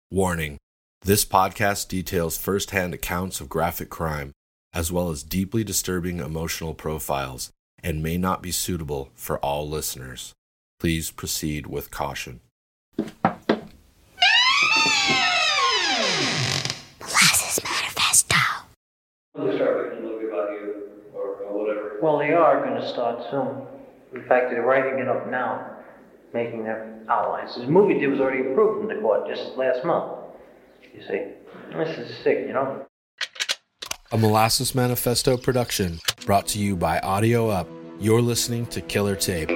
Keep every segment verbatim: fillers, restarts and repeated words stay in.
Warning: this podcast details first-hand accounts of graphic crime, as well as deeply disturbing emotional profiles, and may not be suitable for all listeners. Please proceed with caution. Molasses Manifesto. They start making a movie about you, or, or whatever. Well, they are going to start soon. In fact, they're writing it up now, making their outlines. The movie deal was already approved in the court just last month. You see, this is sick, you know. A Molasses Manifesto production brought to you by Audio Up. You're listening to Killer Tape,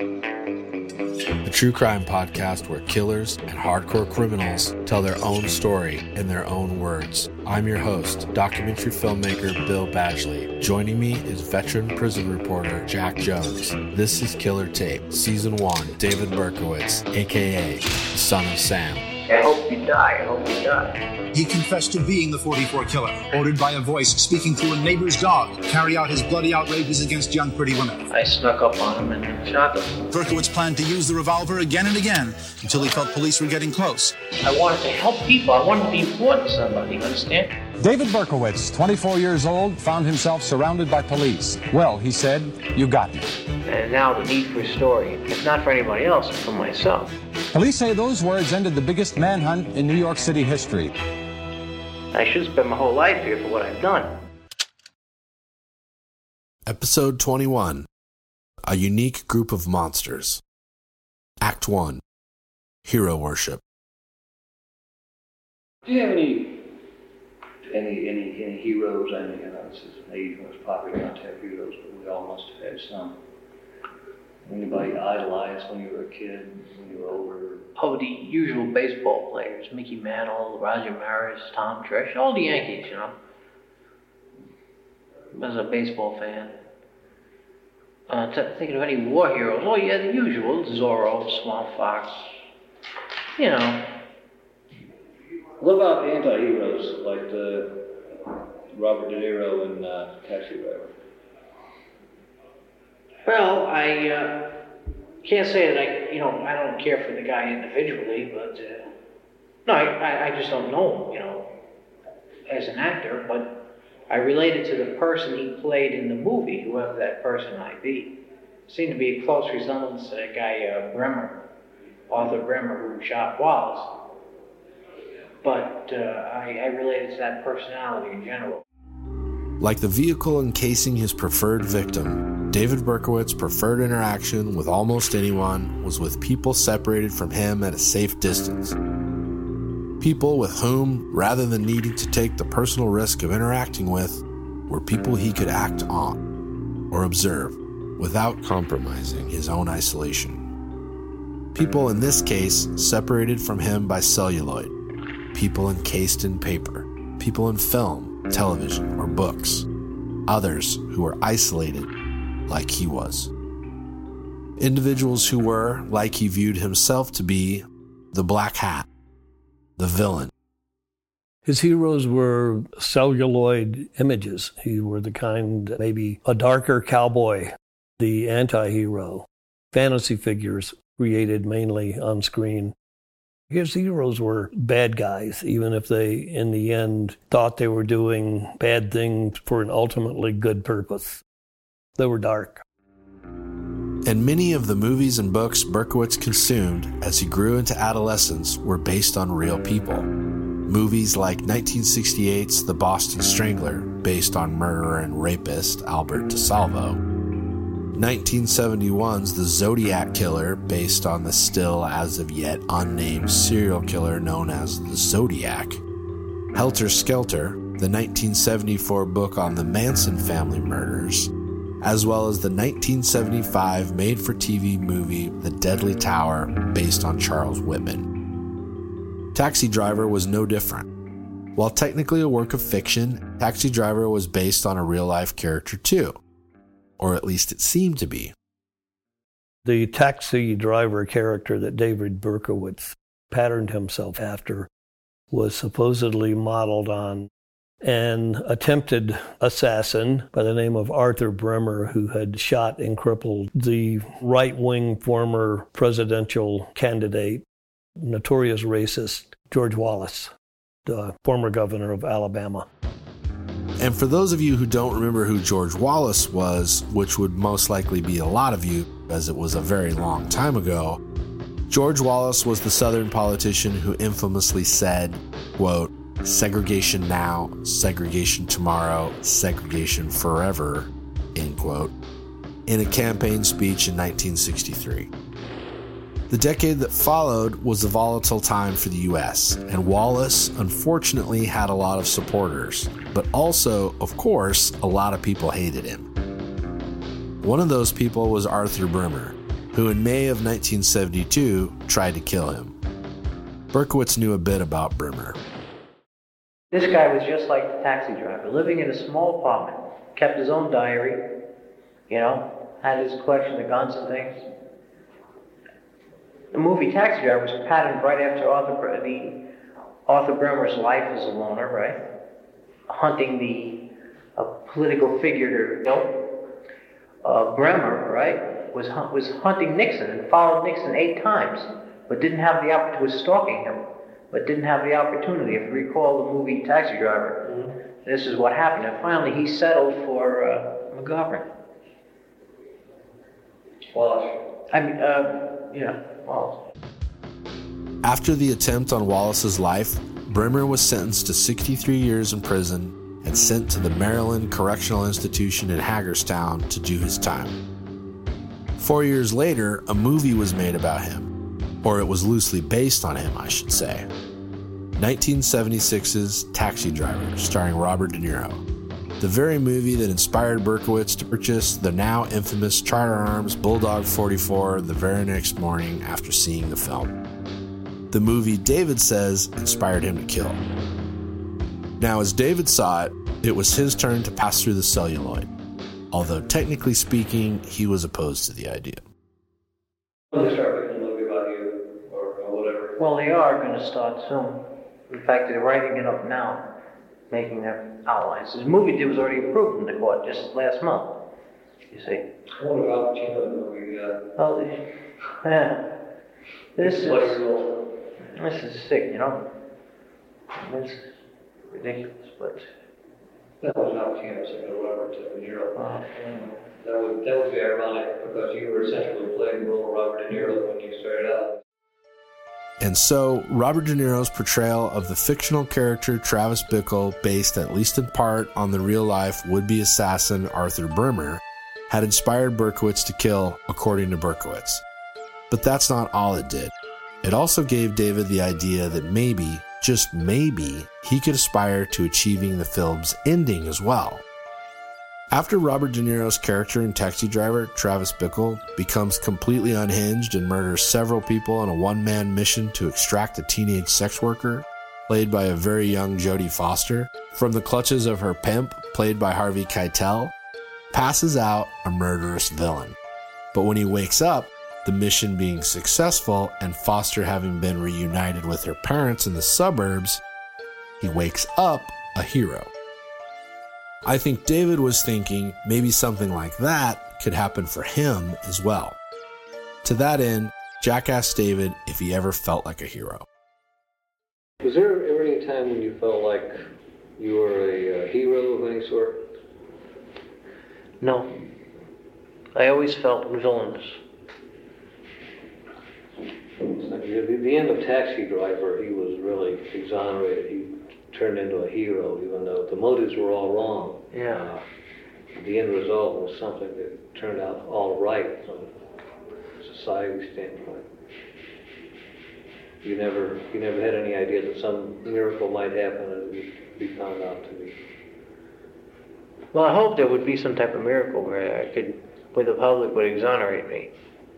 a true crime podcast where killers and hardcore criminals tell their own story in their own words. I'm your host, documentary filmmaker Bill Badgley. Joining me is veteran prison reporter Jack Jones. This is Killer Tape, Season one, David Berkowitz, a k a the son of Sam. I hope you die, I hope you die. He confessed to being the forty-four killer, ordered by a voice speaking through a neighbor's dog to carry out his bloody outrages against young pretty women. I snuck up on him and shot him. Berkowitz planned to use the revolver again and again until he felt police were getting close. I wanted to help people. I wanted to be important to somebody, you understand? David Berkowitz, twenty-four years old, found himself surrounded by police. Well, he said, "You got me." And now the need for a story. It's not for anybody else, it's for myself. Police say those words ended the biggest manhunt in New York City history. I should spend my whole life here for what I've done. Episode twenty-one, A Unique Group of Monsters. Act one, Hero Worship. Do you have any, any, any, any heroes? I mean, you know, this is an age when it's popular not to have heroes, but we all must have had some. Anybody idolized when you were a kid, when you were older? Oh, the usual baseball players. Mickey Mantle, Roger Maris, Tom Tresh, all the Yankees, you know. I was a baseball fan. Uh, t- thinking of any war heroes. Oh, yeah, the usual. Zorro, Swamp Fox. You know. What about anti-heroes, like the Robert De Niro in uh, Taxi Driver? Well, I uh, can't say that I, you know, I don't care for the guy individually, but uh, no, I, I just don't know him, you know, as an actor, but I related to the person he played in the movie, whoever that person might be. Seemed to be a close resemblance to that guy, uh, Bremer, Arthur Bremer, who shot Wallace. But uh, I, I related to that personality in general. Like the vehicle encasing his preferred victim, David Berkowitz's preferred interaction with almost anyone was with people separated from him at a safe distance. People with whom, rather than needing to take the personal risk of interacting with, were people he could act on or observe without compromising his own isolation. People in this case separated from him by celluloid, people encased in paper, people in film, television, or books, others who were isolated like he was. Individuals who were, like he viewed himself to be, the black hat, the villain. His heroes were celluloid images. He were the kind, maybe a darker cowboy, the anti-hero, fantasy figures created mainly on screen. His heroes were bad guys, even if they, in the end, thought they were doing bad things for an ultimately good purpose. They were dark. And many of the movies and books Berkowitz consumed as he grew into adolescence were based on real people. Movies like nineteen sixty-eight's The Boston Strangler, based on murderer and rapist Albert DeSalvo, nineteen seventy-one's The Zodiac Killer, based on the still as of yet unnamed serial killer known as the Zodiac, Helter Skelter, the nineteen seventy-four book on the Manson family murders, as well as the nineteen seventy-five made-for-T V movie The Deadly Tower, based on Charles Whitman. Taxi Driver was no different. While technically a work of fiction, Taxi Driver was based on a real-life character too. Or at least it seemed to be. The taxi driver character that David Berkowitz patterned himself after was supposedly modeled on an attempted assassin by the name of Arthur Bremer, who had shot and crippled the right-wing former presidential candidate, notorious racist George Wallace, the former governor of Alabama. And for those of you who don't remember who George Wallace was, which would most likely be a lot of you, as it was a very long time ago, George Wallace was the Southern politician who infamously said, quote, "Segregation now, segregation tomorrow, segregation forever," end quote, in a campaign speech in nineteen sixty-three. The decade that followed was a volatile time for the U S, and Wallace unfortunately had a lot of supporters, but also, of course, a lot of people hated him. One of those people was Arthur Bremer, who in May of nineteen seventy-two tried to kill him. Berkowitz knew a bit about Bremer. This guy was just like the taxi driver, living in a small apartment, kept his own diary, you know, had his collection of guns and things. The movie Taxi Driver was patterned right after Arthur, the, Arthur Bremer's life as a loner, right? Hunting the a political figure, you know. Uh, Bremer, right, was was hunting Nixon and followed Nixon eight times, but didn't have the opportunity, was stalking him, but didn't have the opportunity. If you recall the movie Taxi Driver, mm-hmm. This is what happened. And finally, he settled for uh, McGovern. Wallace. I mean, uh, yeah. Well. After the attempt on Wallace's life, Bremer was sentenced to sixty-three years in prison and sent to the Maryland Correctional Institution in Hagerstown to do his time. Four years later, a movie was made about him, or it was loosely based on him, I should say. nineteen seventy-six's Taxi Driver, starring Robert De Niro. The very movie that inspired Berkowitz to purchase the now infamous Charter Arms Bulldog forty-four the very next morning after seeing the film. The movie, David says, inspired him to kill. Now, as David saw it, it was his turn to pass through the celluloid, although technically speaking, he was opposed to the idea. When they start making a movie about you, or, or whatever. Well, they are going to start soon. In fact, they're writing it up now, making their outlines. This movie was already approved in the court just last month, you see. I wonder how much you know the movie uh Oh, yeah. This is, this is sick, you know. It's ridiculous, but... That was not a chance of Robert De Niro. Uh, That would that would be ironic because you were essentially playing the role of Robert De Niro when you started out. And so, Robert De Niro's portrayal of the fictional character Travis Bickle, based at least in part on the real-life would-be assassin Arthur Bremer, had inspired Berkowitz to kill, according to Berkowitz. But that's not all it did. It also gave David the idea that maybe, just maybe, he could aspire to achieving the film's ending as well. After Robert De Niro's character in Taxi Driver, Travis Bickle, becomes completely unhinged and murders several people on a one-man mission to extract a teenage sex worker, played by a very young Jodie Foster, from the clutches of her pimp, played by Harvey Keitel, passes out a murderous villain. But when he wakes up, the mission being successful and Foster having been reunited with her parents in the suburbs, he wakes up a hero. I think David was thinking maybe something like that could happen for him as well. To that end, Jack asked David if he ever felt like a hero. Was there ever any time when you felt like you were a, a hero of any sort? No. I always felt villainous. At the, the end of Taxi Driver, he was really exonerated. He turned into a hero, even though the motives were all wrong. Yeah. Uh, the end result was something that turned out all right from a society standpoint. You never, you never had any idea that some miracle might happen and it would be found out to be. Well, I hope there would be some type of miracle where I could, where the public would exonerate me.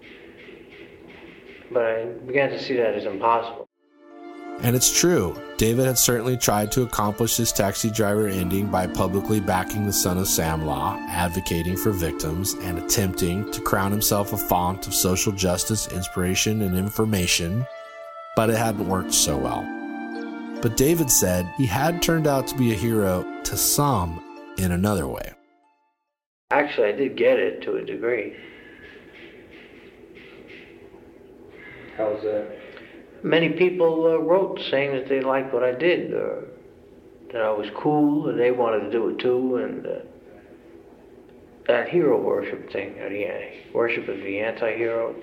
But I began to see that as impossible. And it's true, David had certainly tried to accomplish his Taxi Driver ending by publicly backing the Son of Sam law, advocating for victims, and attempting to crown himself a font of social justice, inspiration, and information, but it hadn't worked so well. But David said he had turned out to be a hero to some in another way. Actually, I did get it to a degree. How's that? many people uh, wrote saying that they liked what I did, or that I was cool, and they wanted to do it too, and uh, that hero worship thing, or the uh, worship of the anti-hero.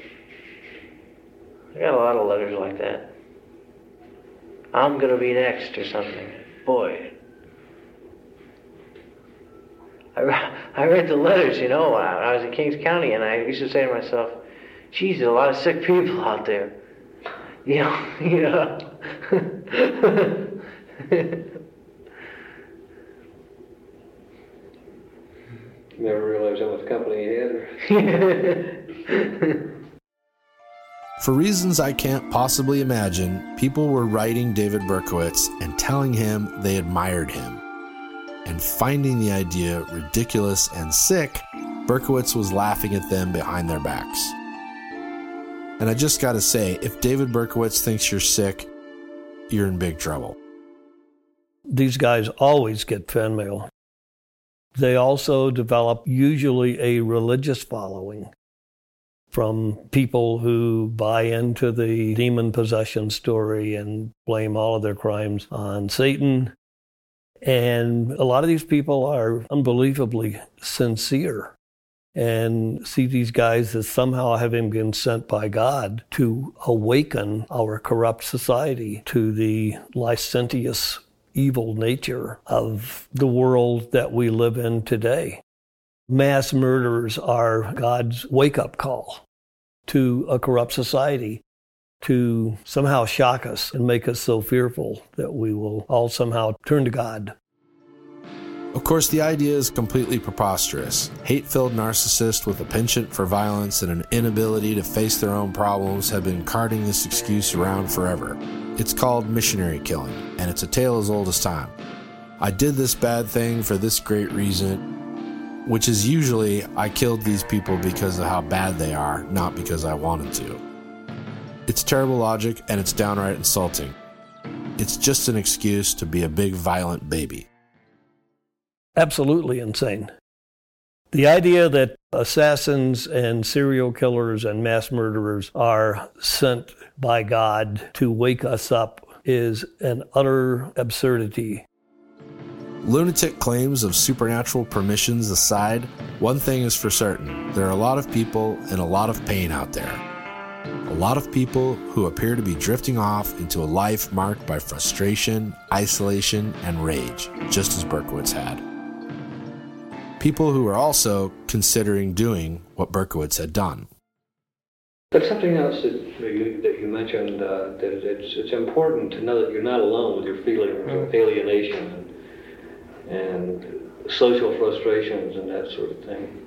I got a lot of letters like that. I'm gonna be next or something. Boy. I, I read the letters, you know, I was in Kings County, and I used to say to myself, geez, there's a lot of sick people out there. You know, you know. Never realized how much company you had. For reasons I can't possibly imagine, people were writing David Berkowitz and telling him they admired him. And finding the idea ridiculous and sick, Berkowitz was laughing at them behind their backs. And I just gotta say, if David Berkowitz thinks you're sick, you're in big trouble. These guys always get fan mail. They also develop usually a religious following from people who buy into the demon possession story and blame all of their crimes on Satan. And a lot of these people are unbelievably sincere and see these guys as somehow having been sent by God to awaken our corrupt society to the licentious evil nature of the world that we live in today. Mass murderers are God's wake-up call to a corrupt society, to somehow shock us and make us so fearful that we will all somehow turn to God. Of course, the idea is completely preposterous. Hate-filled narcissists with a penchant for violence and an inability to face their own problems have been carting this excuse around forever. It's called missionary killing, and it's a tale as old as time. I did this bad thing for this great reason, which is usually I killed these people because of how bad they are, not because I wanted to. It's terrible logic, and it's downright insulting. It's just an excuse to be a big violent baby. Absolutely insane. The idea that assassins and serial killers and mass murderers are sent by God to wake us up is an utter absurdity. Lunatic claims of supernatural permissions aside, one thing is for certain. There are a lot of people in a lot of pain out there. A lot of people who appear to be drifting off into a life marked by frustration, isolation, and rage, just as Berkowitz had. People who are also considering doing what Berkowitz had done. But something else that you, that you mentioned, uh, that it's, it's important to know that you're not alone with your feelings of alienation and, and social frustrations and that sort of thing.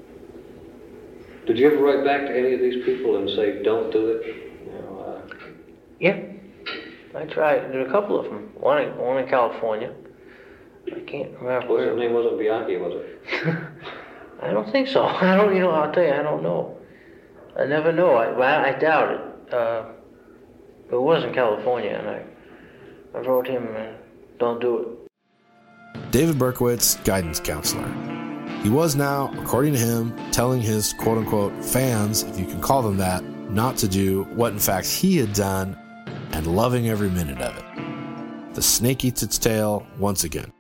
Did you ever write back to any of these people and say, don't do it? You know, uh, Yeah, I tried. There were a couple of them. One in, one in California. I can't remember. His name wasn't Bianchi, was it? I don't think so. I don't, you know, I'll tell you, I don't know. I never know. I, well, I doubt it. Uh, it was in California, and I, I wrote him, uh, don't do it. David Berkowitz, guidance counselor. He was now, according to him, telling his quote-unquote fans, if you can call them that, not to do what in fact he had done, and loving every minute of it. The snake eats its tail once again.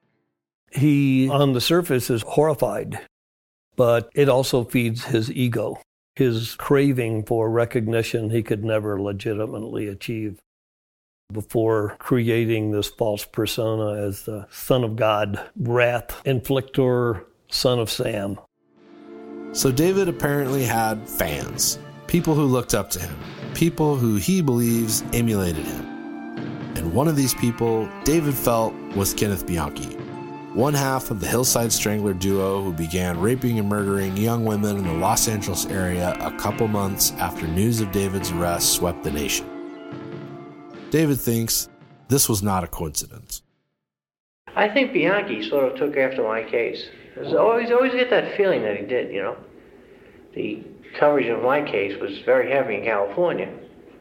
He, on the surface, is horrified, but it also feeds his ego, his craving for recognition he could never legitimately achieve before creating this false persona as the Son of God, wrath inflictor, son of Sam. So David apparently had fans, people who looked up to him, people who he believes emulated him. And one of these people, David felt, was Kenneth Bianchi, one half of the Hillside Strangler duo who began raping and murdering young women in the Los Angeles area a couple months after news of David's arrest swept the nation. David thinks this was not a coincidence. I think Bianchi sort of took after my case. There's always, always get that feeling that he did, you know. The coverage of my case was very heavy in California.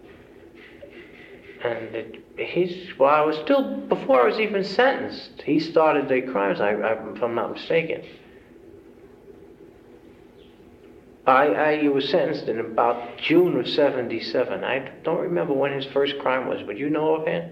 And it, he's, well, I was still, before I was even sentenced, he started the crimes, I, I, if I'm not mistaken. I, I he was sentenced in about June of seventy-seven. I don't remember when his first crime was, but you know offhand?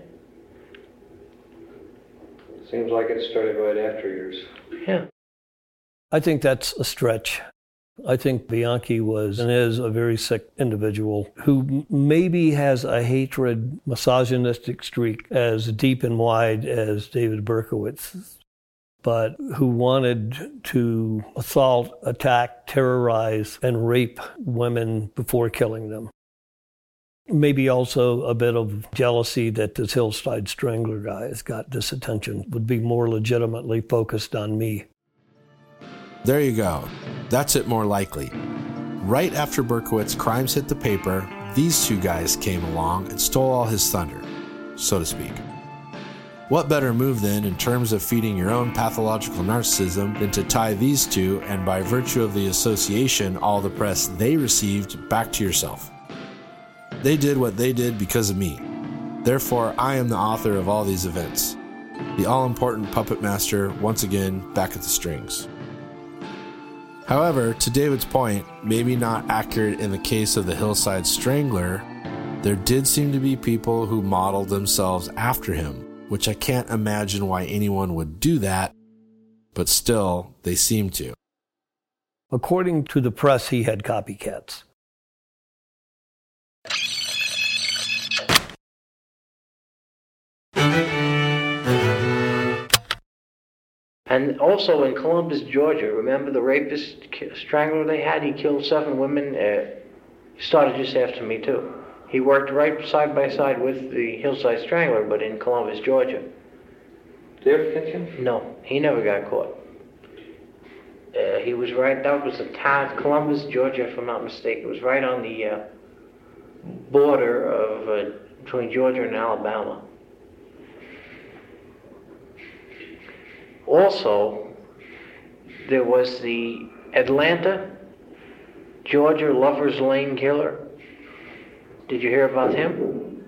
Seems like it started right after yours. Yeah. I think that's a stretch. I think Bianchi was and is a very sick individual who maybe has a hatred, misogynistic streak as deep and wide as David Berkowitz, but who wanted to assault, attack, terrorize, and rape women before killing them. Maybe also a bit of jealousy that this Hillside Strangler guy has got this attention, would be more legitimately focused on me. There you go. That's it more likely. Right after Berkowitz's crimes hit the paper, these two guys came along and stole all his thunder, so to speak. What better move then in terms of feeding your own pathological narcissism than to tie these two, and by virtue of the association, all the press they received, back to yourself? They did what they did because of me. Therefore, I am the author of all these events. The all-important puppet master, once again, back at the strings. However, to David's point, maybe not accurate in the case of the Hillside Strangler, there did seem to be people who modeled themselves after him, which I can't imagine why anyone would do that, but still, they seem to. According to the press, he had copycats. And also in Columbus, Georgia, remember the rapist strangler they had? He killed seven women. Uh, started just after me, too. He worked right side by side with the Hillside Strangler, but in Columbus, Georgia. Did they ever catch him? No, he never got caught. Uh, he was right, that was the town, Columbus, Georgia, if I'm not mistaken. It was right on the uh, border of uh, between Georgia and Alabama. Also, there was the Atlanta, Georgia Lover's Lane killer. Did you hear about him?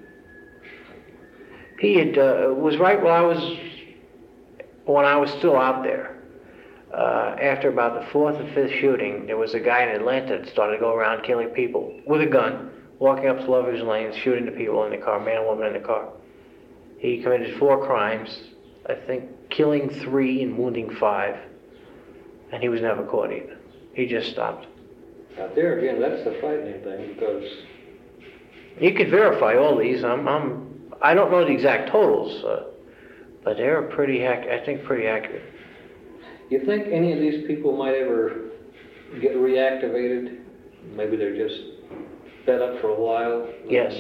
He had uh, was right while I was when I was still out there. Uh, after about the fourth or fifth shooting, there was a guy in Atlanta that started to go around killing people with a gun, walking up to Lover's Lane, shooting the people in the car, man and woman in the car. He committed four crimes, I think killing three and wounding five, and he was never caught either. He just stopped. Now there again, that's the frightening thing, because you could verify all these. I'm, I'm, I don't know the exact totals, uh, but they're pretty, ac- I think, pretty accurate. You think any of these people might ever get reactivated? Maybe they're just fed up for a while? Yes.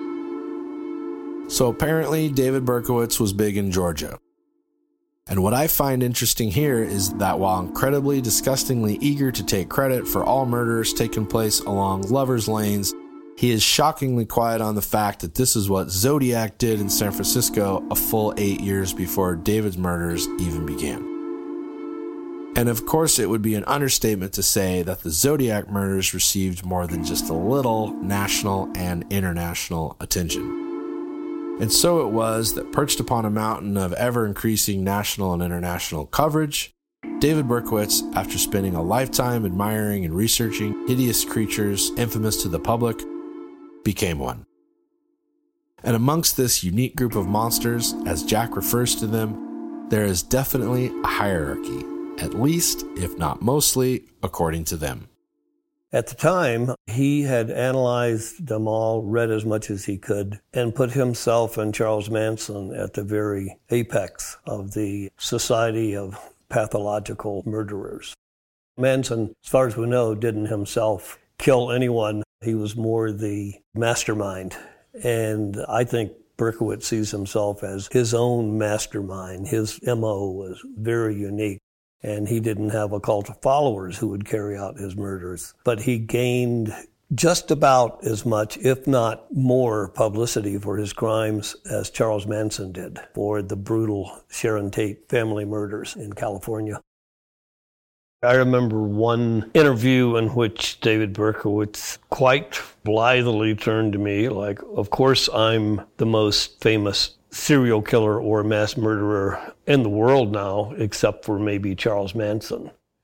So apparently David Berkowitz was big in Georgia. And what I find interesting here is that while incredibly disgustingly eager to take credit for all murders taking place along lovers' lanes, he is shockingly quiet on the fact that this is what Zodiac did in San Francisco a full eight years before David's murders even began. And of course, it would be an understatement to say that the Zodiac murders received more than just a little national and international attention. And so it was that, perched upon a mountain of ever-increasing national and international coverage, David Berkowitz, after spending a lifetime admiring and researching hideous creatures infamous to the public, became one. And amongst this unique group of monsters, as Jack refers to them, there is definitely a hierarchy, at least, if not mostly, according to them. At the time, he had analyzed them all, read as much as he could, and put himself and Charles Manson at the very apex of the Society of Pathological Murderers. Manson, as far as we know, didn't himself kill anyone. He was more the mastermind. And I think Berkowitz sees himself as his own mastermind. His M O was very unique. And he didn't have a cult of followers who would carry out his murders. But he gained just about as much, if not more, publicity for his crimes as Charles Manson did for the brutal Sharon Tate family murders in California. I remember one interview in which David Berkowitz quite blithely turned to me like, of course I'm the most famous serial killer or mass murderer in the world now, except for maybe Charles Manson.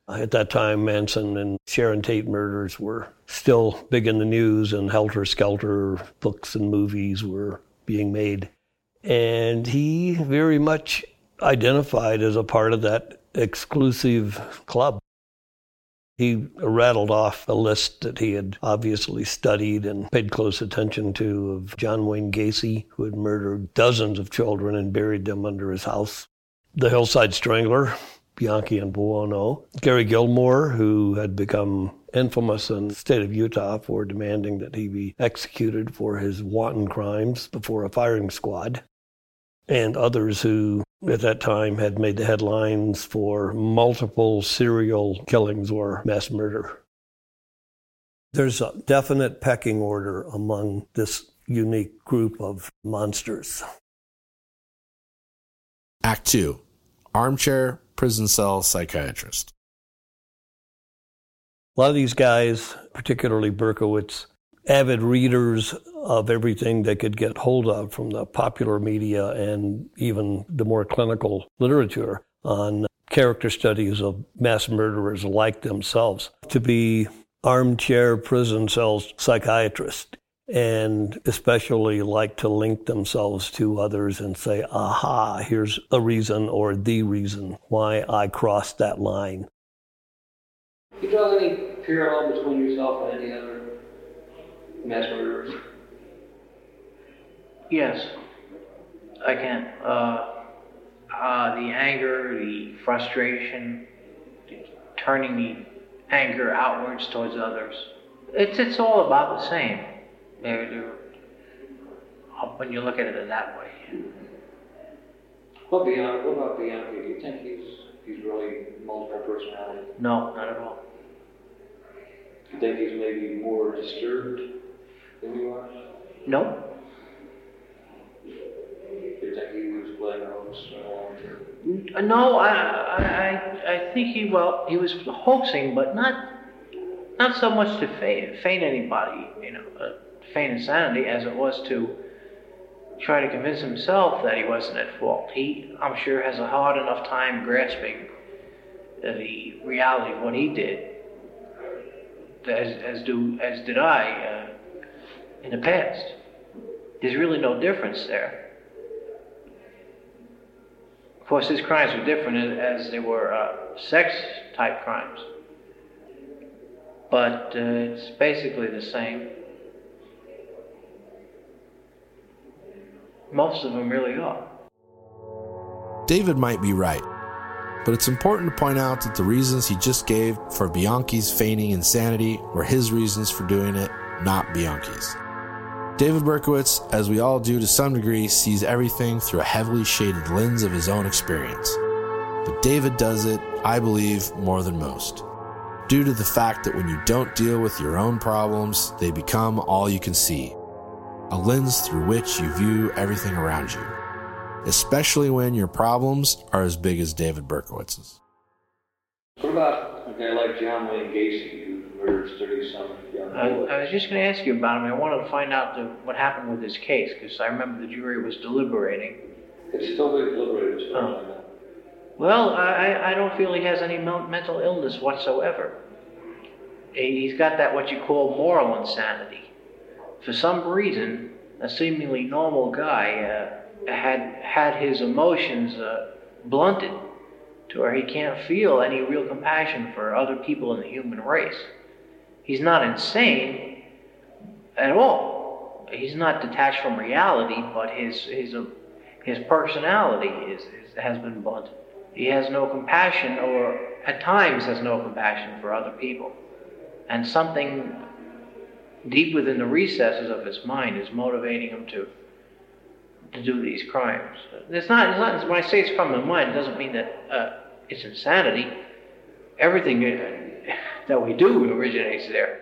At that time, Manson and Sharon Tate murders were still big in the news, and Helter Skelter books and movies were being made. And he very much identified as a part of that exclusive club. He rattled off a list that he had obviously studied and paid close attention to of John Wayne Gacy, who had murdered dozens of children and buried them under his house. The Hillside Strangler, Bianchi and Buono. Gary Gilmore, who had become infamous in the state of Utah for demanding that he be executed for his wanton crimes before a firing squad. And others who, at that time, had made the headlines for multiple serial killings or mass murder. There's a definite pecking order among this unique group of monsters. Act two, Armchair Prison Cell Psychiatrist. A lot of these guys, particularly Berkowitz, avid readers of everything they could get hold of from the popular media and even the more clinical literature on character studies of mass murderers like themselves, to be armchair prison cell psychiatrists, and especially like to link themselves to others and say, aha, here's a reason or the reason why I crossed that line. Do you draw any parallel between yourself and any other mass murderers? Yes, I can. Uh, uh, the anger, the frustration, turning the anger outwards towards others. It's it's all about the same. They're, they're, when you look at it that way. What beyond? What about Bianchi? Do you think he's he's really multiple personality? No, not at all. Do you think he's maybe more disturbed than you are? No. Do you think he was playing a hoax along? Uh, No, I, I, I, I think he well he was hoaxing, but not not so much to feign, feign anybody, you know, uh, feign insanity, as it was to try to convince himself that he wasn't at fault. He, I'm sure, has a hard enough time grasping the reality of what he did, as as do as did I uh, in the past. There's really no difference there. Of course, his crimes were different as they were uh, sex-type crimes. But uh, it's basically the same. Most of them really are. David might be right, but it's important to point out that the reasons he just gave for Bianchi's feigning insanity were his reasons for doing it, not Bianchi's. David Berkowitz, as we all do to some degree, sees everything through a heavily shaded lens of his own experience. But David does it, I believe, more than most, due to the fact that when you don't deal with your own problems, they become all you can see, a lens through which you view everything around you, especially when your problems are as big as David Berkowitz's. What about a guy like John Wayne Gacy, who murdered thirty-some young I, boys? I was just going to ask you about him. I wanted to find out the, what happened with his case, because I remember the jury was deliberating. It's still being deliberated, as far as I know. Well, I, I don't feel he has any mel- mental illness whatsoever. He- He's got that what you call moral insanity. For some reason, a seemingly normal guy uh, had had his emotions uh, blunted to where he can't feel any real compassion for other people in the human race. He's not insane at all. He's not detached from reality, but his his uh, his personality is, is has been blunted. He has no compassion, or at times has no compassion for other people. And something deep within the recesses of his mind is motivating him to to do these crimes. It's not, it's not when I say it's from the mind, it doesn't mean that uh, it's insanity. Everything that we do originates there.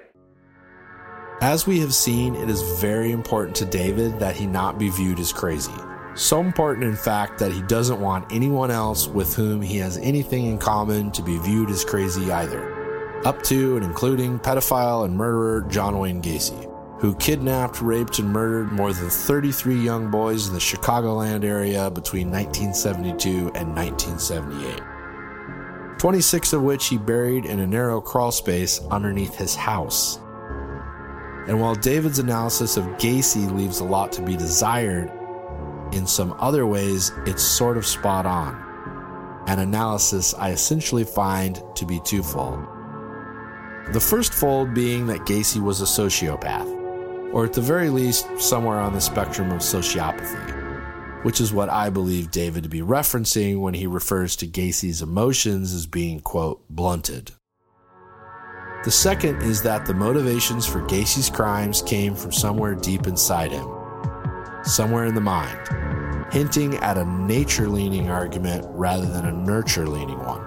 As we have seen, it is very important to David that he not be viewed as crazy. So important, in fact, that he doesn't want anyone else with whom he has anything in common to be viewed as crazy either. Up to and including pedophile and murderer John Wayne Gacy, who kidnapped, raped, and murdered more than thirty-three young boys in the Chicagoland area between nineteen seventy-two and nineteen seventy-eight. twenty-six of which he buried in a narrow crawl space underneath his house. And while David's analysis of Gacy leaves a lot to be desired, in some other ways it's sort of spot on. An analysis I essentially find to be twofold. The first fold being that Gacy was a sociopath, or at the very least, somewhere on the spectrum of sociopathy, which is what I believe David to be referencing when he refers to Gacy's emotions as being, quote, blunted. The second is that the motivations for Gacy's crimes came from somewhere deep inside him, somewhere in the mind, hinting at a nature-leaning argument rather than a nurture-leaning one.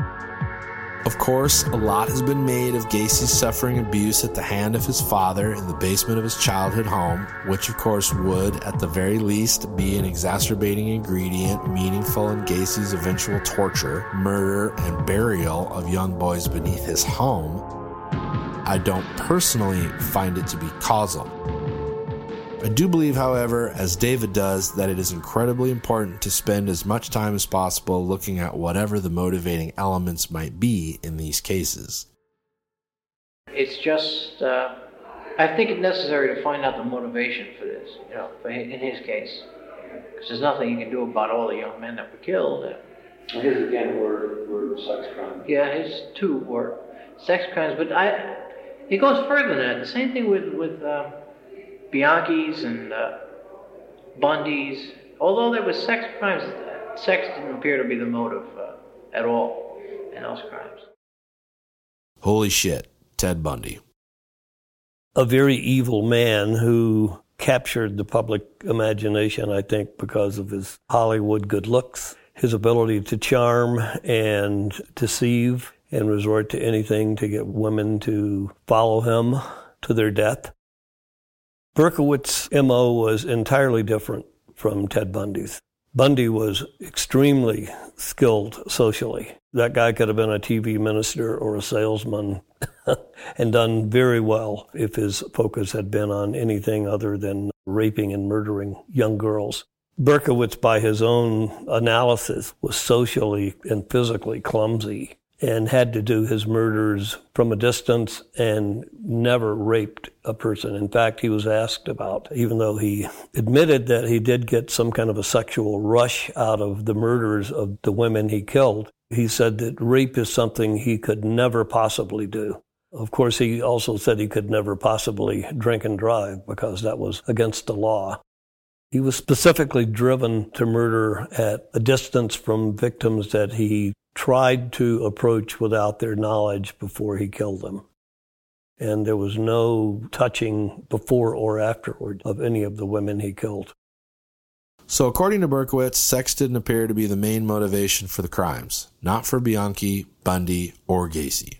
Of course, a lot has been made of Gacy suffering abuse at the hand of his father in the basement of his childhood home, which of course would, at the very least, be an exacerbating ingredient meaningful in Gacy's eventual torture, murder, and burial of young boys beneath his home. I don't personally find it to be causal. I do believe, however, as David does, that it is incredibly important to spend as much time as possible looking at whatever the motivating elements might be in these cases. It's just, uh, I think it's necessary to find out the motivation for this, you know, for his, in his case. Because there's nothing you can do about all the young men that were killed. His, again, were, were sex crimes. Yeah, his two were sex crimes, but I, it goes further than that. The same thing with, with, uh, Bianchi's and uh, Bundy's. Although there was sex crimes, sex didn't appear to be the motive uh, at all in those crimes. Holy shit, Ted Bundy. A very evil man who captured the public imagination, I think, because of his Hollywood good looks, his ability to charm and deceive and resort to anything to get women to follow him to their death. Berkowitz's M O was entirely different from Ted Bundy's. Bundy was extremely skilled socially. That guy could have been a T V minister or a salesman and done very well if his focus had been on anything other than raping and murdering young girls. Berkowitz, by his own analysis, was socially and physically clumsy and had to do his murders from a distance and never raped a person. In fact, he was asked about, even though he admitted that he did get some kind of a sexual rush out of the murders of the women he killed, he said that rape is something he could never possibly do. Of course, he also said he could never possibly drink and drive because that was against the law. He was specifically driven to murder at a distance from victims that he tried to approach without their knowledge before he killed them. And there was no touching before or afterward of any of the women he killed. So according to Berkowitz, sex didn't appear to be the main motivation for the crimes, not for Bianchi, Bundy, or Gacy.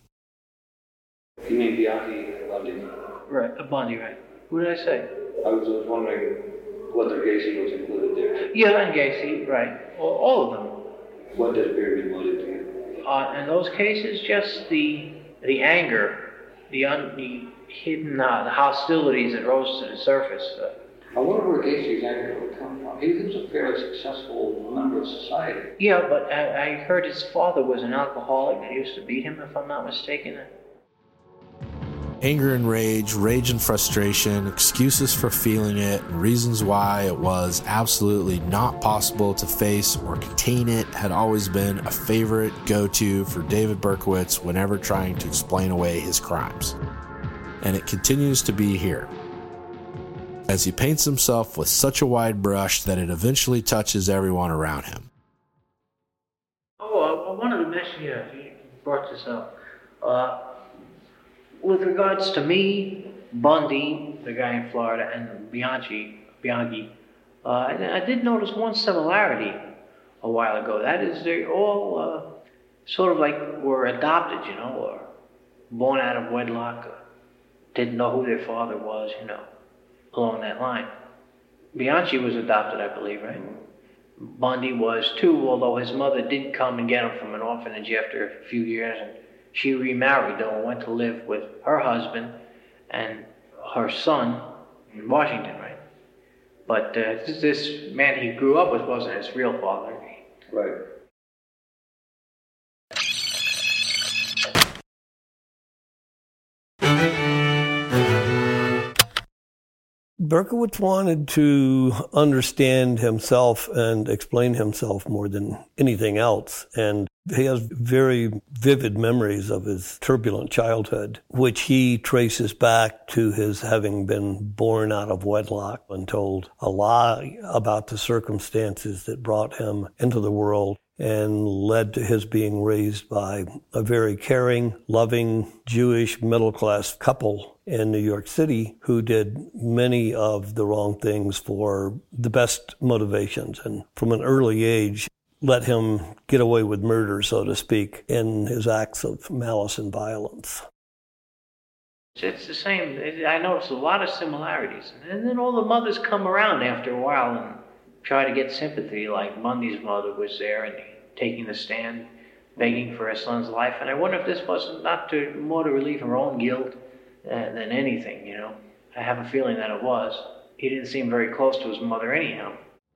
You mean Bianchi and Bundy? Right, uh, Bundy, right. Who did I say? I was just wondering whether Gacy was included there. Yeah, and Gacy, right. All, all of them. What did appear to be motive to you? Uh, in those cases, just the the anger, the, un, the hidden, uh, the hostilities that rose to the surface. Uh, I wonder where Gacy's anger would come from. He was a fairly successful member of society. Yeah, but I, I heard his father was an alcoholic that used to beat him, if I'm not mistaken. Anger and rage, rage and frustration, excuses for feeling it, and reasons why it was absolutely not possible to face or contain it had always been a favorite go-to for David Berkowitz whenever trying to explain away his crimes. And it continues to be here, as he paints himself with such a wide brush that it eventually touches everyone around him. Oh, I, I wanted to mention, yeah, you brought this up. Uh, With regards to me, Bundy, the guy in Florida, and Bianchi, Bianchi, uh, I, I did notice one similarity a while ago. That is, they all uh, sort of like were adopted, you know, or born out of wedlock, or didn't know who their father was, you know, along that line. Bianchi was adopted, I believe, right? Bundy was too, although his mother did come and get him from an orphanage after a few years, and she remarried, though, and went to live with her husband and her son in Washington, right? But uh, this, this man he grew up with wasn't his real father. Right. Berkowitz wanted to understand himself and explain himself more than anything else. And he has very vivid memories of his turbulent childhood, which he traces back to his having been born out of wedlock and told a lie about the circumstances that brought him into the world and led to his being raised by a very caring, loving, Jewish middle-class couple in New York City who did many of the wrong things for the best motivations, and from an early age let him get away with murder, so to speak, in his acts of malice and violence. It's the same. I noticed a lot of similarities. And then all the mothers come around after a while and try to get sympathy, like Bundy's mother was there and taking the stand, begging for her son's life. And I wonder if this wasn't not to more to relieve her own guilt uh, than anything, you know. I have a feeling that it was. He didn't seem very close to his mother anyhow.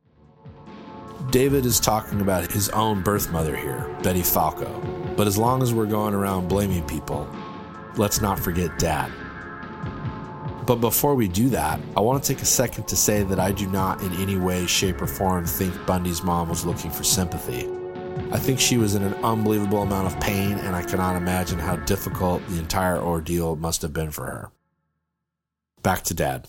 David is talking about his own birth mother here, Betty Falco. But as long as we're going around blaming people, let's not forget Dad. But before we do that, I want to take a second to say that I do not in any way, shape, or form think Bundy's mom was looking for sympathy. I think she was in an unbelievable amount of pain, and I cannot imagine how difficult the entire ordeal must have been for her. Back to Dad.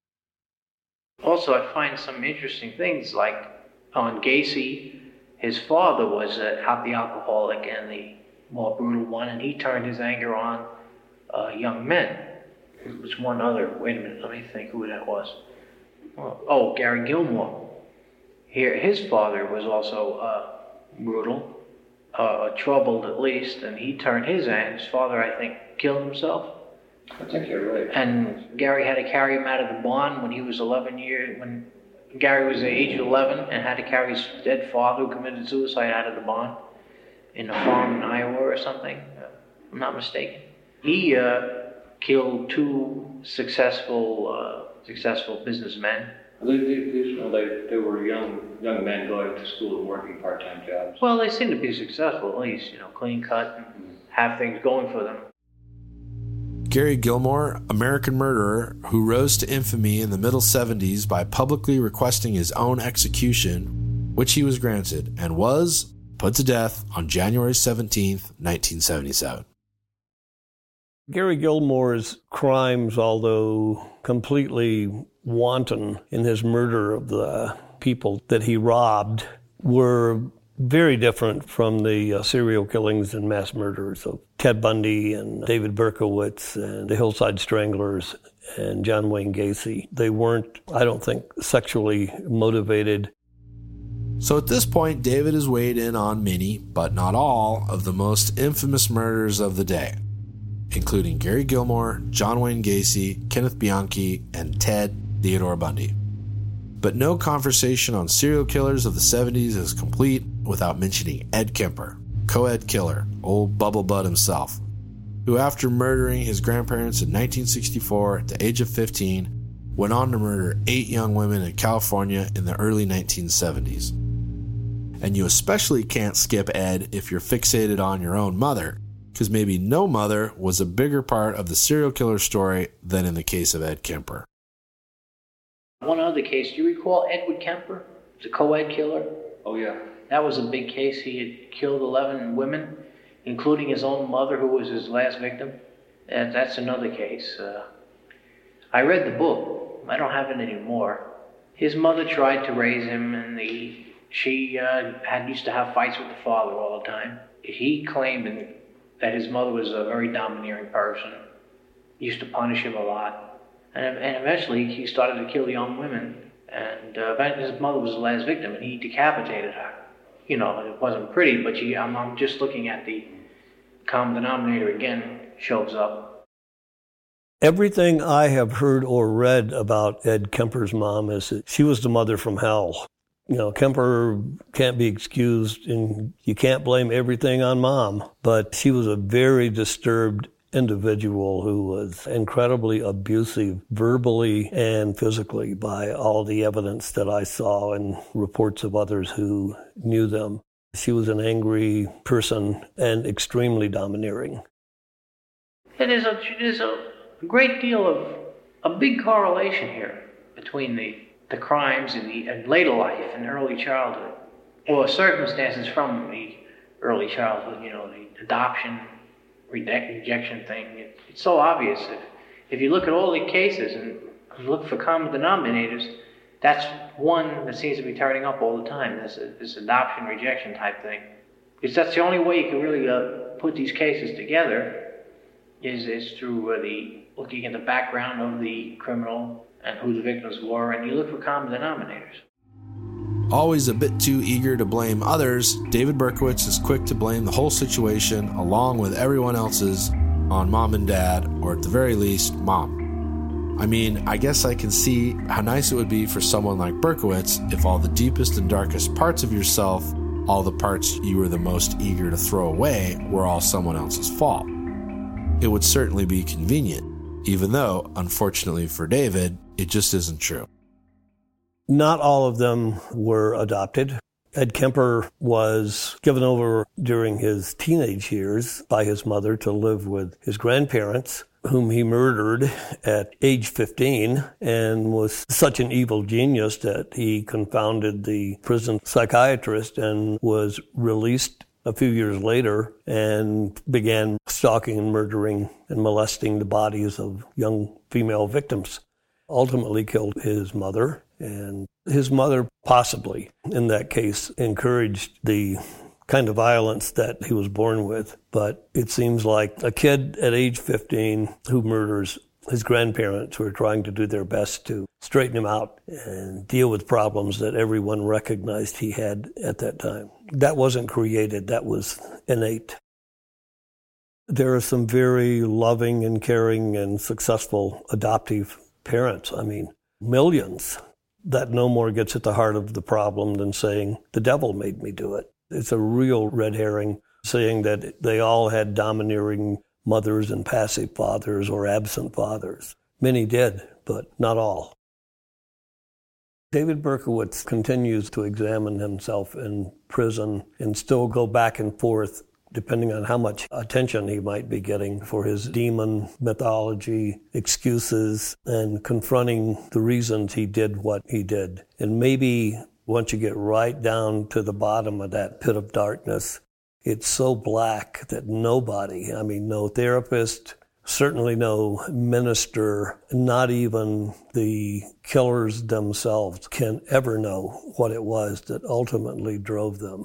Also, I find some interesting things, like on Gacy, his father was uh, out the alcoholic and the more brutal one, and he turned his anger on uh, young men. There was one other, wait a minute, let me think who that was. Oh, Gary Gilmore. Here, his father was also uh, brutal, uh, troubled at least, and he turned his anger. His father, I think, killed himself. I think you're right. And Gary had to carry him out of the barn when he was eleven years, when Gary was the age of eleven and had to carry his dead father who committed suicide out of the barn in a farm in Iowa or something, uh, if I'm not mistaken. He uh, killed two successful uh, successful businessmen. These, these, well, they, they were young young men going to school and working part-time jobs. Well, they seem to be successful at least, you know, clean cut and have things going for them. Gary Gilmore, American murderer who rose to infamy in the middle seventies by publicly requesting his own execution, which he was granted, and was put to death on January seventeenth, nineteen seventy-seven. Gary Gilmore's crimes, although completely wanton in his murder of the people that he robbed, were very different from the uh, serial killings and mass murders of Ted Bundy and David Berkowitz and the Hillside Stranglers and John Wayne Gacy. They weren't, I don't think, sexually motivated. So at this point, David has weighed in on many, but not all, of the most infamous murders of the day, including Gary Gilmore, John Wayne Gacy, Kenneth Bianchi, and Ted Theodore Bundy. But no conversation on serial killers of the seventies is complete without mentioning Ed Kemper, co-ed killer, old Bubble Bud himself, who after murdering his grandparents in nineteen sixty-four at the age of fifteen, went on to murder eight young women in California in the early nineteen seventies. And you especially can't skip Ed if you're fixated on your own mother, because maybe no mother was a bigger part of the serial killer story than in the case of Ed Kemper. One other case, do you recall Edward Kemper, the co-ed killer? Oh, yeah. That was a big case. He had killed eleven women, including his own mother, who was his last victim. And that's another case. Uh, I read the book. I don't have it anymore. His mother tried to raise him, and the, she uh, had used to have fights with the father all the time. He claimed that his mother was a very domineering person, used to punish him a lot. And, and eventually he started to kill young women, and uh, his mother was the last victim, and he decapitated her. You know, it wasn't pretty, but she, I'm, I'm just looking at the common denominator again, shows up. Everything I have heard or read about Ed Kemper's mom is that she was the mother from hell. You know, Kemper can't be excused, and you can't blame everything on mom, but she was a very disturbed individual who was incredibly abusive verbally and physically by all the evidence that I saw and reports of others who knew them. She was an angry person and extremely domineering. There's a, there's a great deal of, a big correlation here between the, the crimes in the in later life and early childhood, or circumstances from the early childhood, you know, the adoption, reject, rejection thing. It, it's so obvious. If, if you look at all the cases and look for common denominators, that's one that seems to be turning up all the time, this, this adoption, rejection type thing. Because that's the only way you can really uh, put these cases together is, is through uh, the looking at the background of the criminal and who the victims were, and you look for common denominators. Always a bit too eager to blame others, David Berkowitz is quick to blame the whole situation, along with everyone else's, on mom and dad, or at the very least, mom. I mean, I guess I can see how nice it would be for someone like Berkowitz if all the deepest and darkest parts of yourself, all the parts you were the most eager to throw away, were all someone else's fault. It would certainly be convenient, even though, unfortunately for David, it just isn't true. Not all of them were adopted. Ed Kemper was given over during his teenage years by his mother to live with his grandparents, whom he murdered at age fifteen, and was such an evil genius that he confounded the prison psychiatrist and was released a few years later and began stalking and murdering and molesting the bodies of young female victims. Ultimately killed his mother, and his mother possibly, in that case, encouraged the kind of violence that he was born with. But it seems like a kid at age fifteen who murders his grandparents who are trying to do their best to straighten him out and deal with problems that everyone recognized he had at that time. That wasn't created, that was innate. There are some very loving and caring and successful adoptive parents, I mean, millions. That no more gets at the heart of the problem than saying, the devil made me do it. It's a real red herring saying that they all had domineering mothers and passive fathers or absent fathers. Many did, but not all. David Berkowitz continues to examine himself in prison and still go back and forth depending on how much attention he might be getting for his demon mythology, excuses, and confronting the reasons he did what he did. And maybe once you get right down to the bottom of that pit of darkness, it's so black that nobody, I mean, no therapist, certainly no minister, not even the killers themselves can ever know what it was that ultimately drove them.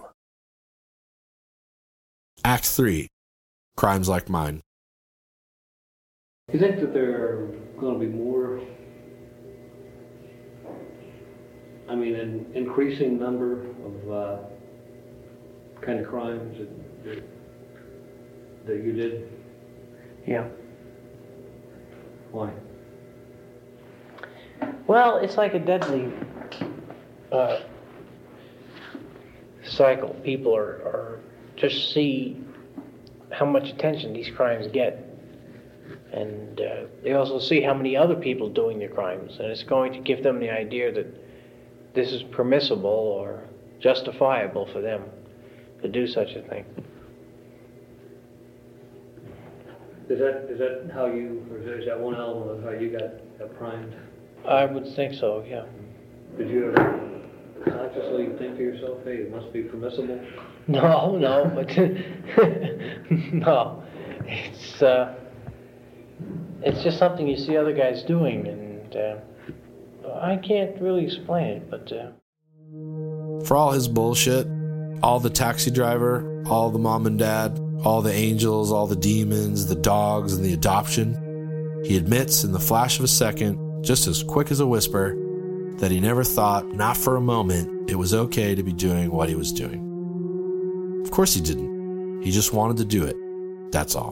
Act three, Crimes Like Mine. Do you think that there are going to be more, I mean, an increasing number of uh, kind of crimes that, that, that you did? Yeah. Why? Well, it's like a deadly uh, cycle. People are, are just see how much attention these crimes get. And uh, they also see how many other people doing the crimes. And it's going to give them the idea that this is permissible or justifiable for them to do such a thing. Is that is that how you, or is that one element of how you got, got primed? I would think so, yeah. Did you ever consciously think to yourself, hey, it must be permissible? No, no, but no. It's uh, it's just something you see other guys doing, and uh, I can't really explain it, but... Uh... For all his bullshit, all the taxi driver, all the mom and dad, all the angels, all the demons, the dogs, and the adoption, he admits in the flash of a second, just as quick as a whisper, that he never thought, not for a moment, it was okay to be doing what he was doing. Of course he didn't. He just wanted to do it. That's all.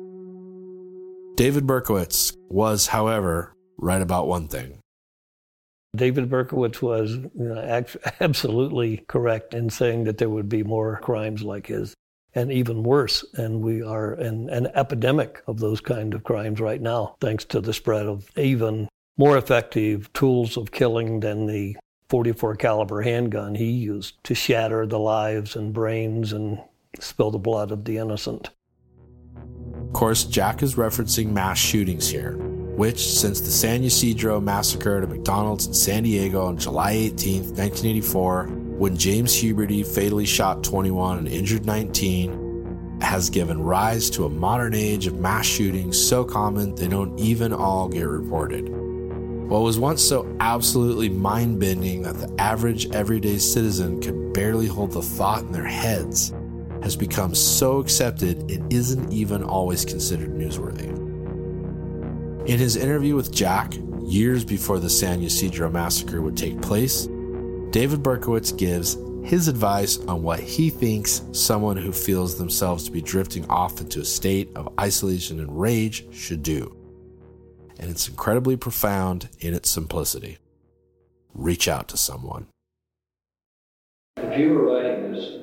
David Berkowitz was, however, right about one thing. David Berkowitz was you know, absolutely correct in saying that there would be more crimes like his, and even worse. And we are in an epidemic of those kind of crimes right now, thanks to the spread of even more effective tools of killing than the forty-four caliber handgun he used to shatter the lives and brains and spill the blood of the innocent. Of course, Jack is referencing mass shootings here. which, since the San Ysidro massacre at a McDonald's in San Diego on July eighteenth, nineteen eighty-four, when James Huberty fatally shot twenty-one and injured nineteen, has given rise to a modern age of mass shootings so common they don't even all get reported. What was once so absolutely mind-bending that the average everyday citizen could barely hold the thought in their heads has become so accepted it isn't even always considered newsworthy. In his interview with Jack, years before the San Ysidro massacre would take place, David Berkowitz gives his advice on what he thinks someone who feels themselves to be drifting off into a state of isolation and rage should do. And it's incredibly profound in its simplicity. Reach out to someone. If you were writing this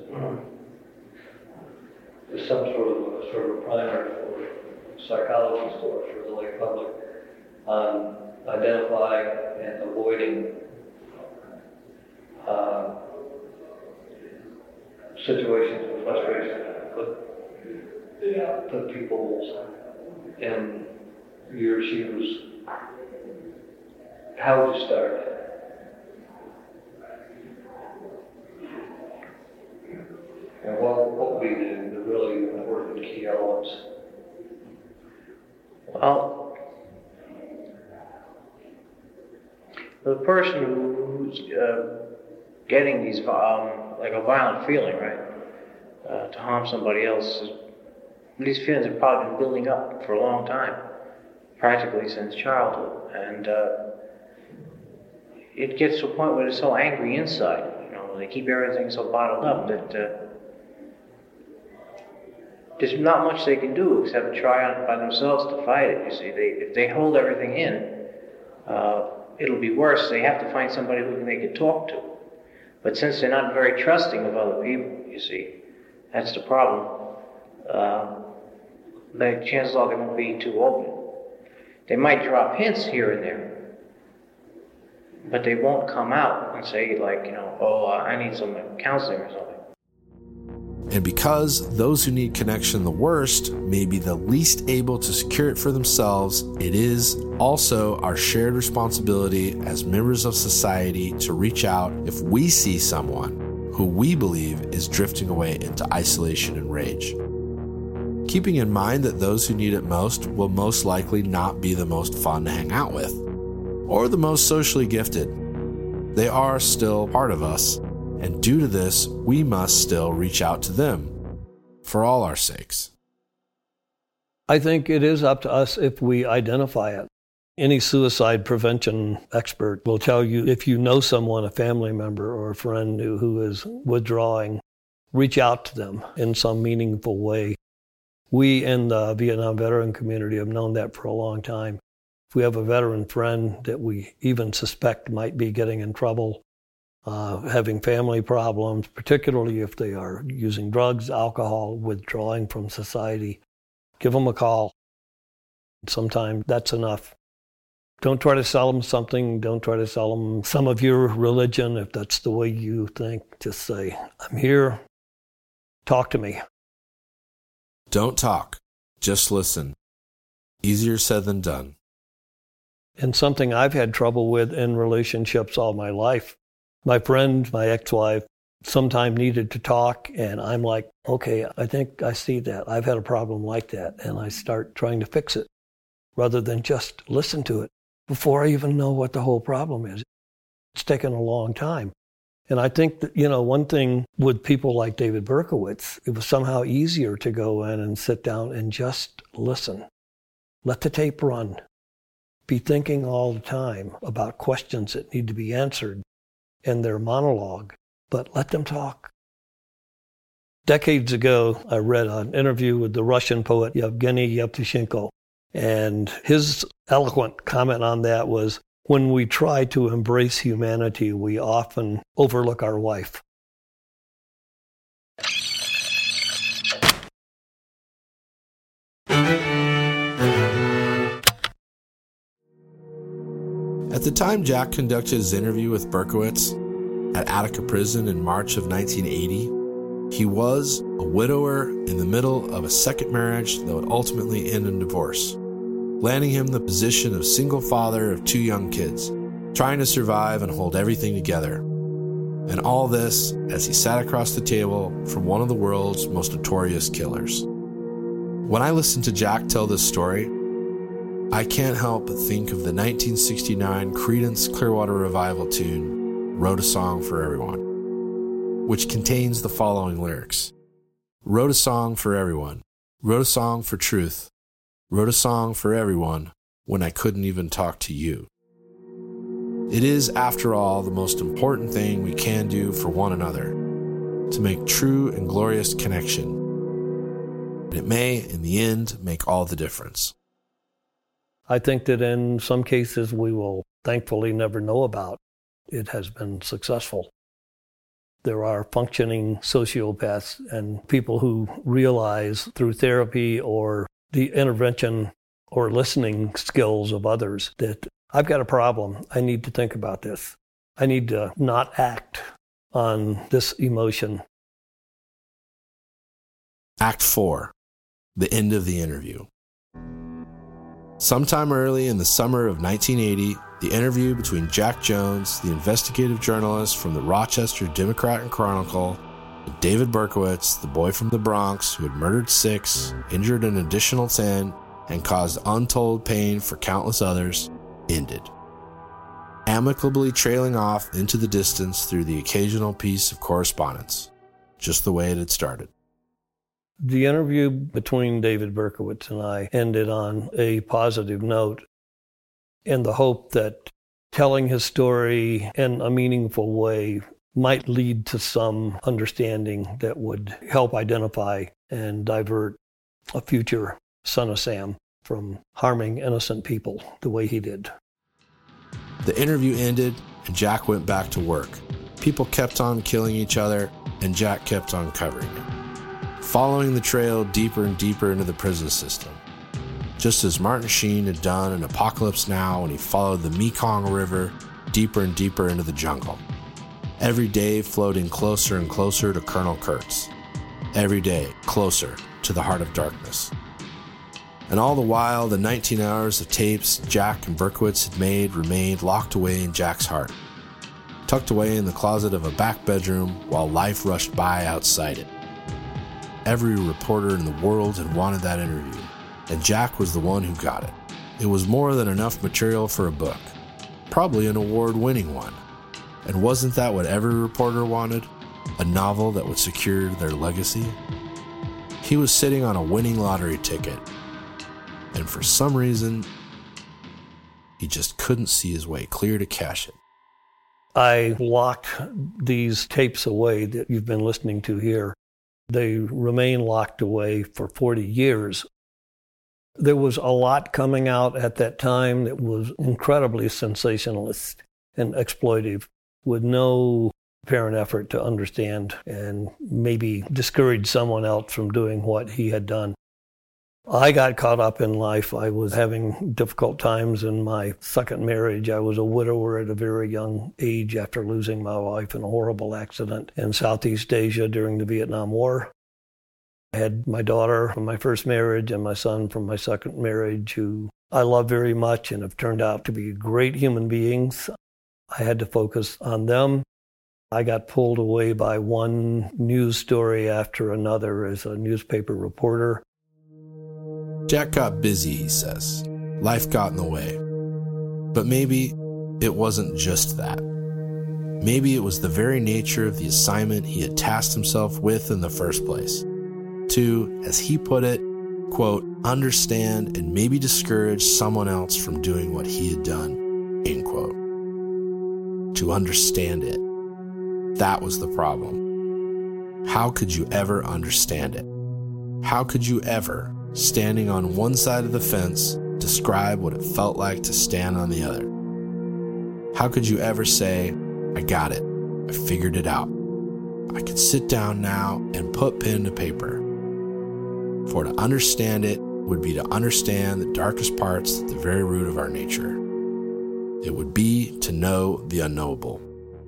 as some sort of a, sort of a primer for psychology course for the lay public on identifying and avoiding uh, situations of frustration, put, put people in your shoes, how would you start? And what, what would be the, the really important key elements? Well, the person who's uh, getting these, um, like a violent feeling, right, uh, to harm somebody else, these feelings have probably been building up for a long time, practically since childhood, and uh, it gets to a point where they're so angry inside, you know, they keep everything so bottled up that uh, there's not much they can do except try on by themselves to fight it, you see. They, if they hold everything in, uh, it'll be worse. They have to find somebody who they can talk to. But since they're not very trusting of other people, you see, that's the problem. Uh, the chances are they won't be too open. They might drop hints here and there, but they won't come out and say, like, you know, oh, uh, I need some counseling or something. And because those who need connection the worst may be the least able to secure it for themselves, it is also our shared responsibility as members of society to reach out if we see someone who we believe is drifting away into isolation and rage. Keeping in mind that those who need it most will most likely not be the most fun to hang out with, or the most socially gifted. They are still part of us. And due to this, we must still reach out to them, for all our sakes. I think it is up to us if we identify it. Any suicide prevention expert will tell you if you know someone, a family member or a friend who, who is withdrawing, reach out to them in some meaningful way. We in the Vietnam veteran community have known that for a long time. If we have a veteran friend that we even suspect might be getting in trouble, Uh, having family problems, particularly if they are using drugs, alcohol, withdrawing from society, give them a call. Sometimes that's enough. Don't try to sell them something. Don't try to sell them some of your religion. If that's the way you think, just say, I'm here. Talk to me. Don't talk. Just listen. Easier said than done. And something I've had trouble with in relationships all my life. My friend, my ex-wife, sometime needed to talk, and I'm like, okay, I think I see that. I've had a problem like that, and I start trying to fix it rather than just listen to it before I even know what the whole problem is. It's taken a long time. And I think that, you know, one thing with people like David Berkowitz, it was somehow easier to go in and sit down and just listen. Let the tape run. Be thinking all the time about questions that need to be answered in their monologue, but let them talk. Decades ago, I read an interview with the Russian poet Yevgeny Yevtushenko, and his eloquent comment on that was, when we try to embrace humanity, we often overlook our wife. At the time Jack conducted his interview with Berkowitz at Attica Prison in March of nineteen eighty, he was a widower in the middle of a second marriage that would ultimately end in divorce. landing him the position of single father of two young kids, trying to survive and hold everything together. And all this as he sat across the table from one of the world's most notorious killers. When I listen to Jack tell this story, I can't help but think of the nineteen sixty-nine Creedence Clearwater Revival tune, Wrote a Song for Everyone, which contains the following lyrics. Wrote a song for everyone, wrote a song for truth, wrote a song for everyone when I couldn't even talk to you. It is, after all, the most important thing we can do for one another, to make true and glorious connection. And it may, in the end, make all the difference. I think that in some cases we will thankfully never know about, it has been successful. There are functioning sociopaths and people who realize through therapy or the intervention or listening skills of others that I've got a problem. I need to think about this. I need to not act on this emotion. Act four, the end of the interview. Sometime early in the summer of nineteen eighty, the interview between Jack Jones, the investigative journalist from the Rochester Democrat and Chronicle, and David Berkowitz, the boy from the Bronx who had murdered six, injured an additional ten, and caused untold pain for countless others, ended, amicably trailing off into the distance through the occasional piece of correspondence, just the way it had started. The interview between David Berkowitz and I ended on a positive note in the hope that telling his story in a meaningful way might lead to some understanding that would help identify and divert a future son of Sam from harming innocent people the way he did. The interview ended and Jack went back to work. People kept on killing each other and Jack kept on covering it, following the trail deeper and deeper into the prison system, just as Martin Sheen had done in Apocalypse Now when he followed the Mekong River deeper and deeper into the jungle. Every day floating closer and closer to Colonel Kurtz. Every day closer to the heart of darkness. And all the while, the nineteen hours of tapes Jack and Berkowitz had made remained locked away in Jack's heart, tucked away in the closet of a back bedroom while life rushed by outside it. Every reporter in the world had wanted that interview, and Jack was the one who got it. It was more than enough material for a book, probably an award-winning one. And wasn't that what every reporter wanted? A novel that would secure their legacy? He was sitting on a winning lottery ticket, and for some reason, he just couldn't see his way clear to cash it. I locked these tapes away that you've been listening to here. They remain locked away for forty years. There was a lot coming out at that time that was incredibly sensationalist and exploitive, with no apparent effort to understand and maybe discourage someone else from doing what he had done. I got caught up in life. I was having difficult times in my second marriage. I was a widower at a very young age after losing my wife in a horrible accident in Southeast Asia during the Vietnam War. I had my daughter from my first marriage and my son from my second marriage, who I love very much and have turned out to be great human beings. I had to focus on them. I got pulled away by one news story after another as a newspaper reporter. Jack got busy, he says. Life got in the way. But maybe it wasn't just that. Maybe it was the very nature of the assignment he had tasked himself with in the first place. To, as he put it, quote, understand and maybe discourage someone else from doing what he had done, end quote. To understand it. That was the problem. How could you ever understand it? How could you ever, standing on one side of the fence, describe what it felt like to stand on the other? How could you ever say, I got it, I figured it out. I could sit down now and put pen to paper. For to understand it would be to understand the darkest parts at the very root of our nature. It would be to know the unknowable.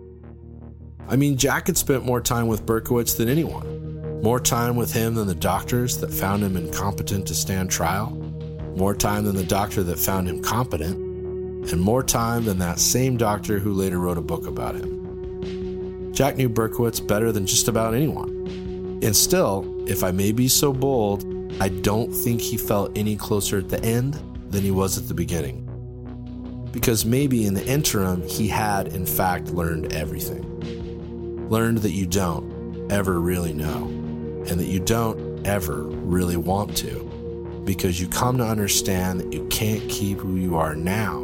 I mean, Jack had spent more time with Berkowitz than anyone. More time with him than the doctors that found him incompetent to stand trial. more time than the doctor that found him competent, and more time than that same doctor who later wrote a book about him. Jack knew Berkowitz better than just about anyone. And still, if I may be so bold, I don't think he felt any closer at the end than he was at the beginning. Because maybe in the interim, he had, in fact, learned everything. Learned that you don't ever really know, and that you don't ever really want to, because you come to understand that you can't keep who you are now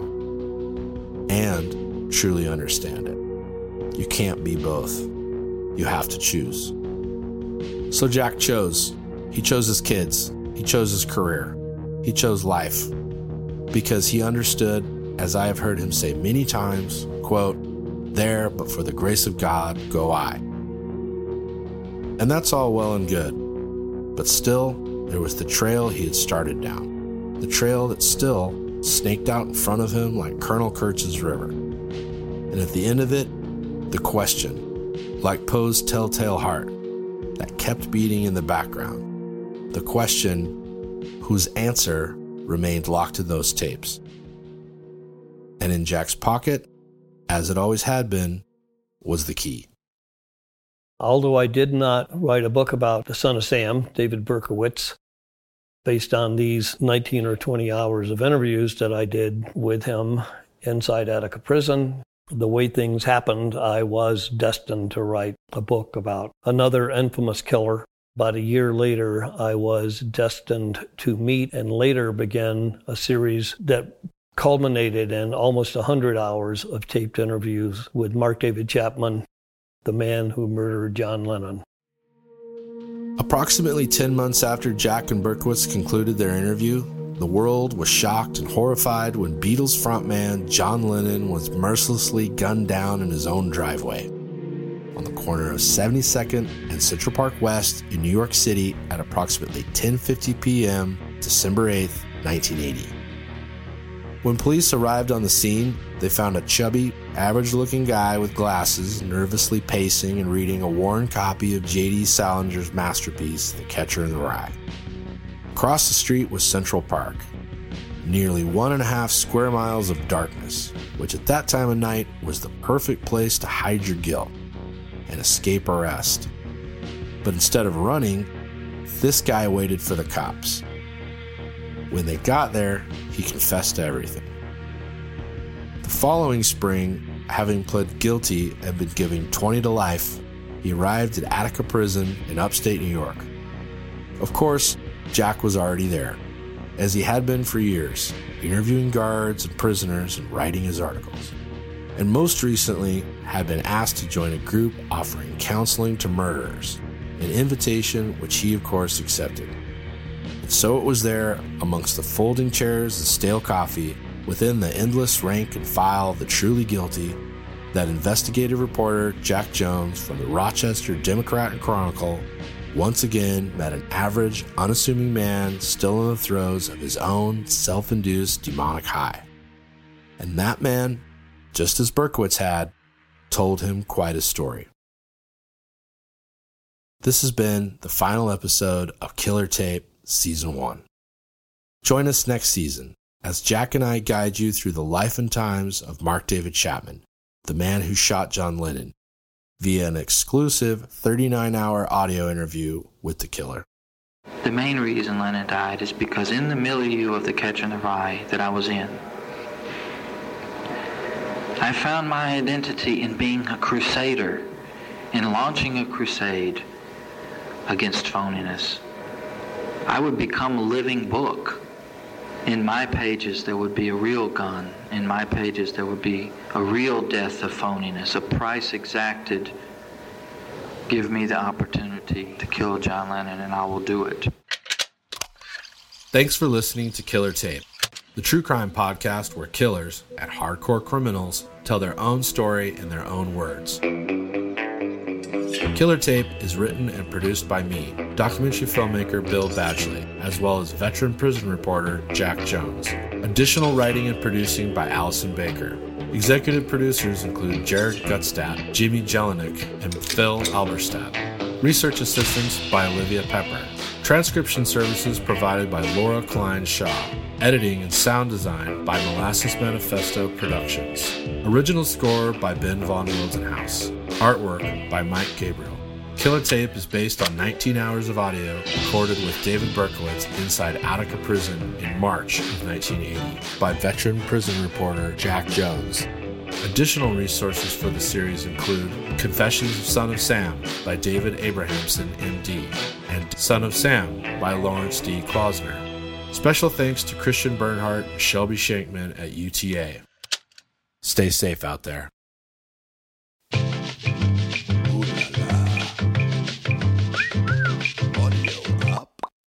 and truly understand it. You can't be both. You have to choose. So Jack chose. He chose his kids. He chose his career. He chose life. Because he understood, as I have heard him say many times, quote, "There, but for the grace of God, go I." And that's all well and good. But still, there was the trail he had started down. The trail that still snaked out in front of him like Colonel Kurtz's river. And at the end of it, the question, like Poe's telltale heart, that kept beating in the background. The question whose answer remained locked to those tapes. And in Jack's pocket, as it always had been, was the key. Although I did not write a book about the son of Sam, David Berkowitz, based on these nineteen or twenty hours of interviews that I did with him inside Attica Prison, the way things happened, I was destined to write a book about another infamous killer. About a year later, I was destined to meet and later begin a series that culminated in almost one hundred hours of taped interviews with Mark David Chapman, the man who murdered John Lennon. Approximately ten months after Jack and Berkowitz concluded their interview, the world was shocked and horrified when Beatles frontman John Lennon was mercilessly gunned down in his own driveway on the corner of seventy-second and Central Park West in New York City at approximately ten fifty p.m. December eighth, nineteen eighty. When police arrived on the scene, they found a chubby, average-looking guy with glasses nervously pacing and reading a worn copy of J D Salinger's masterpiece, The Catcher in the Rye. Across the street was Central Park, nearly one and a half square miles of darkness, which at that time of night was the perfect place to hide your guilt and escape arrest. But instead of running, this guy waited for the cops. When they got there, he confessed to everything. The following spring, having pled guilty and been given twenty to life, he arrived at Attica Prison in upstate New York. Of course, Jack was already there, as he had been for years, interviewing guards and prisoners and writing his articles. And most recently, had been asked to join a group offering counseling to murderers, an invitation which he, of course, accepted. And so it was there, amongst the folding chairs and stale coffee, within the endless rank and file of the truly guilty, that investigative reporter Jack Jones from the Rochester Democrat and Chronicle once again met an average, unassuming man still in the throes of his own self-induced demonic high. And that man, just as Berkowitz had, told him quite a story. This has been the final episode of Killer Tape Season one. Join us next season as Jack and I guide you through the life and times of Mark David Chapman, the man who shot John Lennon, via an exclusive thirty-nine hour audio interview with the killer. The main reason Lennon died is because in the milieu of The Catcher in the Rye that I was in, I found my identity in being a crusader, in launching a crusade against phoniness. I would become a living book. In my pages, there would be a real gun. In my pages, there would be a real death of phoniness, a price exacted. Give me the opportunity to kill John Lennon, and I will do it. Thanks for listening to Killer Tape, the true crime podcast where killers and hardcore criminals tell their own story in their own words. Killer Tape is written and produced by me, documentary filmmaker Bill Badgley, as well as veteran prison reporter Jack Jones. Additional writing and producing by Allison Baker. Executive producers include Jared Gutstadt, Jimmy Jelinek, and Phil Alberstadt. Research assistance by Olivia Pepper. Transcription services provided by Laura Klein Shaw. Editing and sound design by Molasses Manifesto Productions. Original score by Ben Von Wildenhouse. Artwork by Mike Gabriel. Killer Tape is based on nineteen hours of audio recorded with David Berkowitz inside Attica Prison in March of nineteen eighty by veteran prison reporter Jack Jones. Additional resources for the series include Confessions of Son of Sam by David Abrahamson, M D, and Son of Sam by Lawrence D. Klausner. Special thanks to Christian Bernhardt and Shelby Shankman at U T A. Stay safe out there.